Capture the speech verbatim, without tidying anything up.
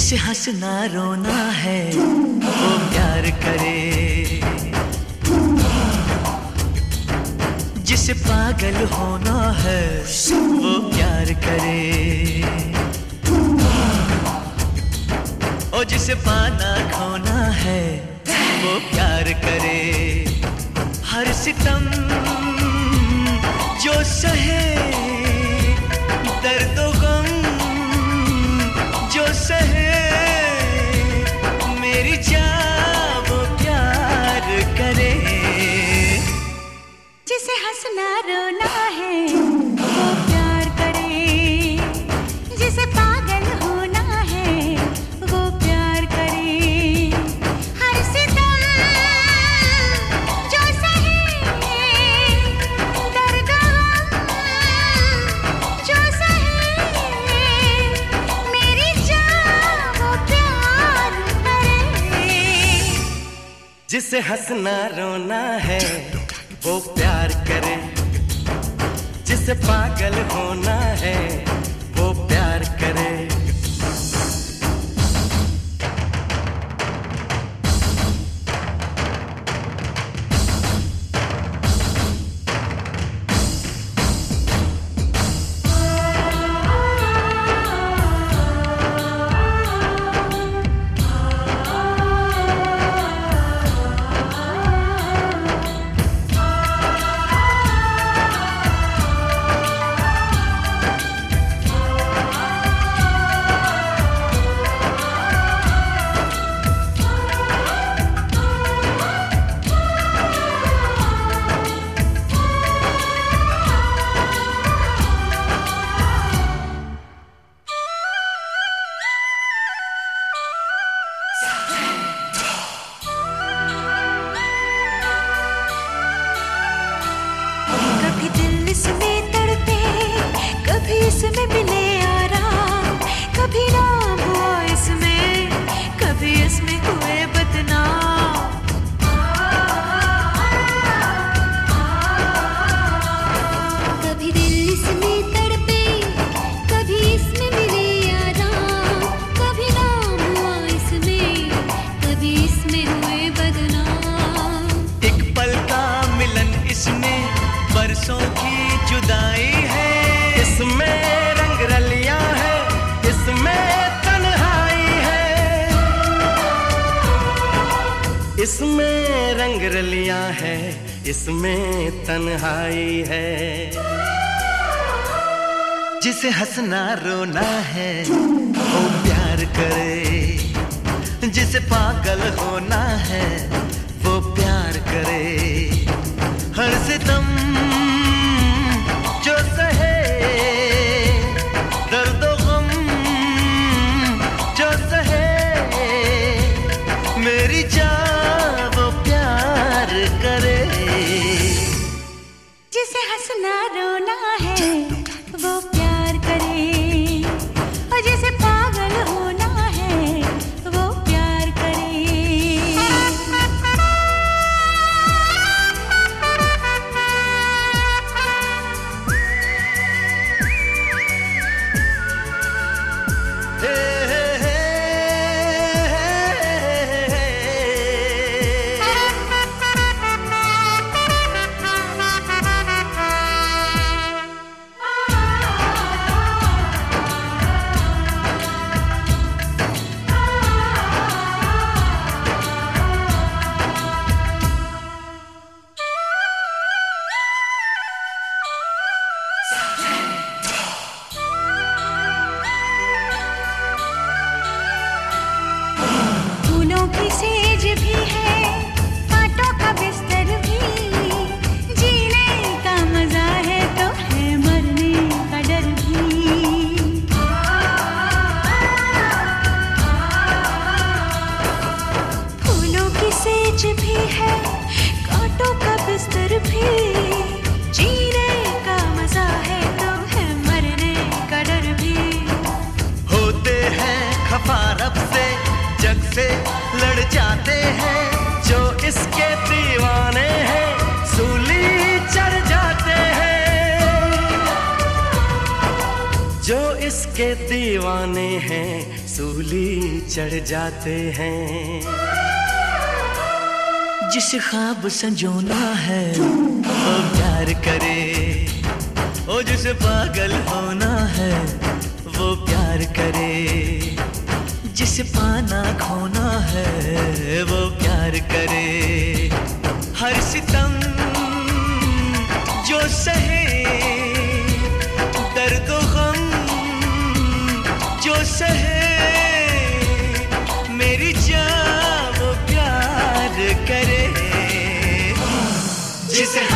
जिसे हंसना रोना है वो प्यार करे, जिसे पागल होना है वो प्यार करे, और जिसे पाना खोना है वो प्यार करे। हर सितम जो सहे, दर्द गम जो सहे, मेरी जान वो प्यार करे। जिसे हंसना रोना है वो प्यार करे, जिसे पागल होना है वो प्यार करे। हर सितम जो सहे, दर्द गम जो सहे, मेरी जान वो प्यार करे। जिसे हंसना रोना है वो प्यार करे, जिसे पागल होना है वो प्यार करे। कभी दिल इसमें तड़पे, कभी इसमें मिले आराम, कभी नाम हुआ इसमें, कभी इसमें हुए बदनाम। कभी दिल इसमें तड़पे, कभी इसमें मिले आराम, कभी नाम हुआ इसमें, कभी इसमें हुए बदनाम। एक पल का मिलन इसमें बरसों की जुदाई है, इसमें रंग रलियां है, इसमें तन्हाई है। इसमें रंग रलियां है, इसमें तन्हाई है। जिसे हंसना रोना है वो प्यार करे, जिसे पागल होना है वो प्यार करे। हर सितम जो सहे, दर्द गम जो सहे, मेरी जान वो प्यार करे। जिसे हंसना रोना है वो प्यार करे, और जिसे पागल होना है वो प्यार करे। फूलों की सेज भी है, कांटों का बिस्तर भी, जीने का मजा है तो है मरने का डर भी। फूलों की सेज भी है, कांटों का बिस्तर भी, जीने का मजा है तो है मरने का डर भी। होते हैं खफा रब से, जग से लड़ जाते हैं, जो इसके दीवाने हैं सूली चढ़ जाते हैं। जो इसके दीवाने हैं सूली चढ़ जाते हैं। जिसे ख्वाब संजोना है वो प्यार करे, ओ जिसे पागल होना है वो प्यार करे, जिसे पाना खोना है वो प्यार करे। हर सितम जो सहे, दर्द गम जो सहे, मेरी जान वो प्यार करे। जिसे